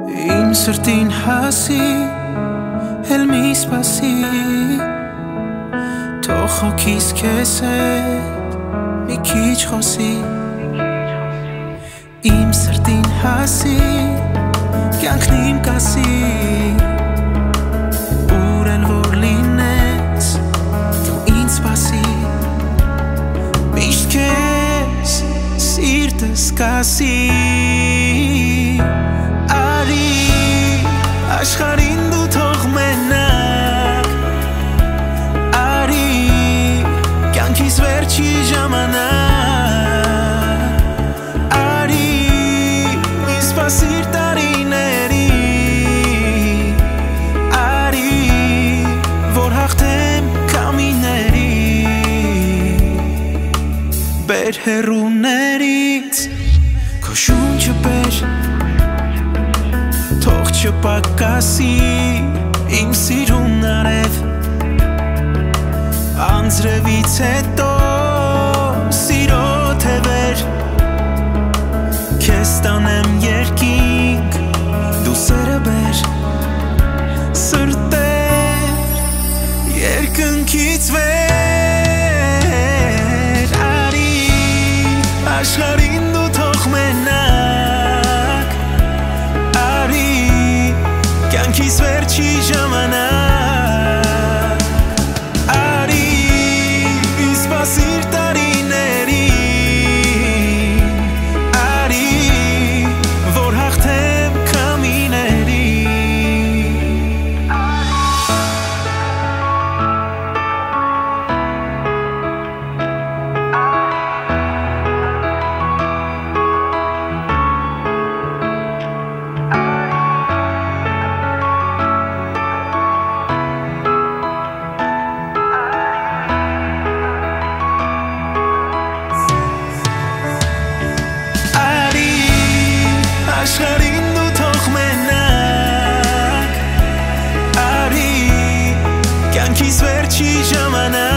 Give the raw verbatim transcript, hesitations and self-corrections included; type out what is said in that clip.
Իմ սրտին հասի, էլ մի սպասի, թող հոգիս քեզ հետ մի քիչ խոսի։ Իմ սրտին հասի, կյանքն իմ կասի, ուր էլ որ լինես, դու ինձ սպասի, միշտ քեզ սիրտս կասի։ Աշխարհին դու թող մենակ, արի կյանքիս վերջի ժամանակ, արի ինձ սպասիր տարիների, արի որ հաղթեմ քամիների, բեր հեռուներից քո շունչը բեր, թող չպակասի իմ սիրուն արև, անձրևից հետո սիրո թևեր, քեզ տանեմ երկինք, դու սերը բեր, սրտեր երկնքից վեր, արի աշխարհին դու թող մենակ, կյանքիս վերջի ժամանակ, արի ինձ սպասիր տարիների, արի որ հաղթեմ քամիների, աշխարհին դու թող մենակ, արի կյանքիս վերջի ժամանակ,